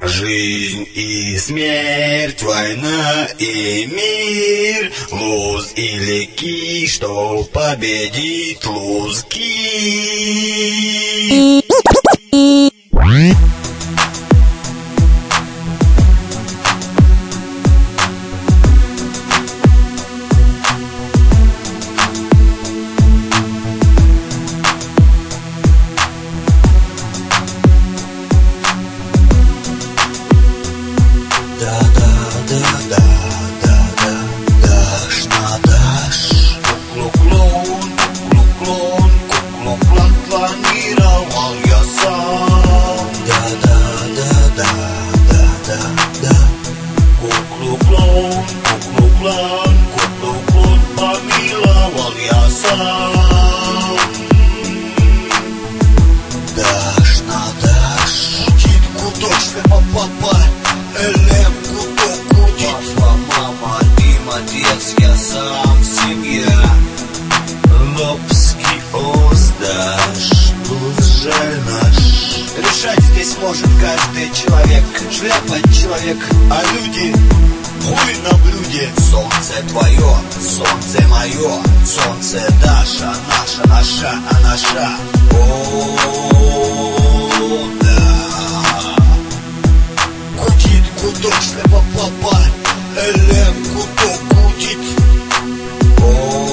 Жизнь и смерть, война и мир, луз или ки, что победит лузки. Дашь на дашь, куклу-клон, планировал я сам. Куклу-клон, помиловал я сам. Дашь на дашь, китку точно папа, элем куток кутит. Папа, мама, Дим, отец, я сам, семья. Лобский оздаш, луз жаль наш. Решать здесь может каждый человек. Шляпа человек, а люди хуй на блюде. Солнце твое, солнце мое, солнце Даша, наша, а наша. О, да. Кутит куток, слепо папа, элем куток кутит. О,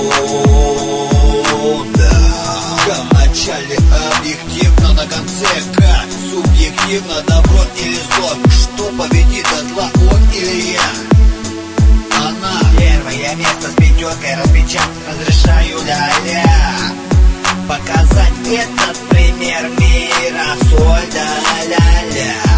да. К в начале объективно, на конце как субъективно, добро или зло. Что победит от зла, он или я? Она. Первое место с пятеркой распечатать разрешаю, ля-ля. Показать этот пример мира, соль, да, ля-ля.